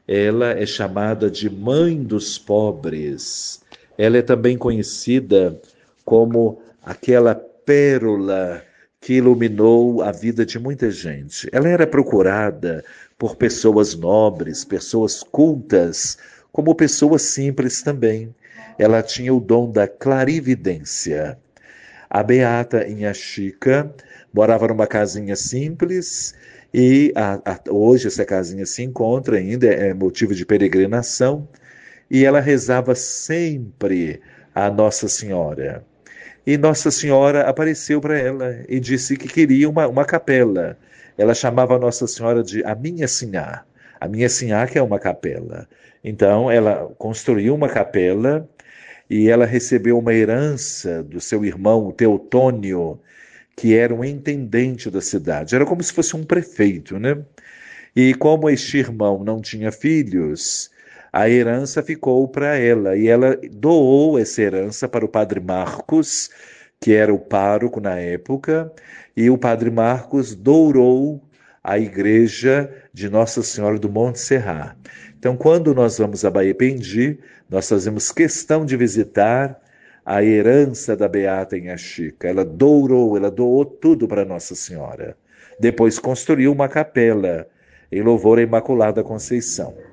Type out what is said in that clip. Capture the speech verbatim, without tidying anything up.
Ela é chamada de Mãe dos Pobres. Ela é também conhecida como aquela pérola que iluminou a vida de muita gente. Ela era procurada por pessoas nobres, pessoas cultas, como pessoas simples também. Ela tinha o dom da clarividência. A Beata Inhaxica morava numa casinha simples e a, a, hoje essa casinha se encontra ainda, é motivo de peregrinação, e ela rezava sempre a Nossa Senhora. E Nossa Senhora apareceu para ela e disse que queria uma, uma capela. Ela chamava Nossa Senhora de a Minha Sinhá. A Minha Sinhá que é uma capela. Então ela construiu uma capela e ela recebeu uma herança do seu irmão Teotônio, que era um intendente da cidade. Era como se fosse um prefeito, né? E como este irmão não tinha filhos, a herança ficou para ela. E ela doou essa herança para o padre Marcos, que era o pároco na época, e o padre Marcos dourou a igreja de Nossa Senhora do Monte Serrat. Então, quando nós vamos a Baía Pendi, nós fazemos questão de visitar a herança da Beata Inhaxica. Ela dourou, ela doou tudo para Nossa Senhora. Depois construiu uma capela em louvor à Imaculada Conceição.